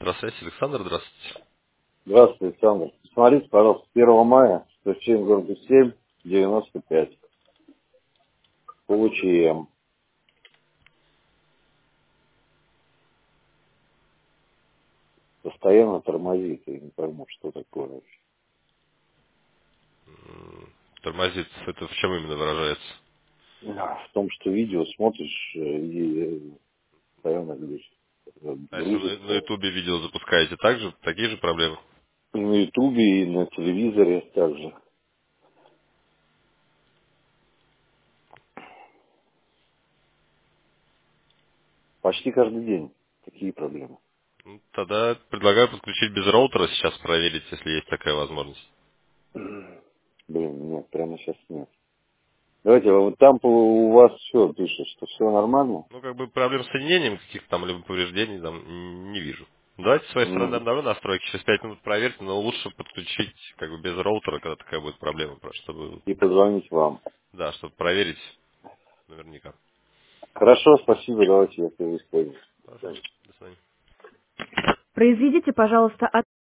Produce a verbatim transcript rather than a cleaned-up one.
Здравствуйте, Александр, здравствуйте. Здравствуйте, Александр. Посмотрите, пожалуйста, первого мая, сто семь, города семь, девяносто пять. Получи. Постоянно тормозит. Я не пойму, что такое вообще. М, Тормозит, это в чем именно выражается? А, В том, что видео смотришь, э, и э, постоянно говоришь, э, А если вы на грузится. Ютубе видео запускаете, также такие же проблемы? И на Ютубе, и на телевизоре также. Почти каждый день такие проблемы. Ну, Тогда предлагаю подключить без роутера сейчас, проверить, если есть такая возможность. Блин, нет, прямо сейчас нет. Давайте, а вот там по- у вас все пишет, что все нормально? Ну, как бы проблем с соединением каких-то там, либо повреждений там н- не вижу. Давайте с своей стороны М, обновлю настройки, через пять минут проверьте, но лучше подключить как бы без роутера, когда такая будет проблема, просто чтобы, И позвонить вам. да, чтобы проверить наверняка. Хорошо, спасибо, давайте я это использую. Хорошо, до свидания. Произведите, пожалуйста,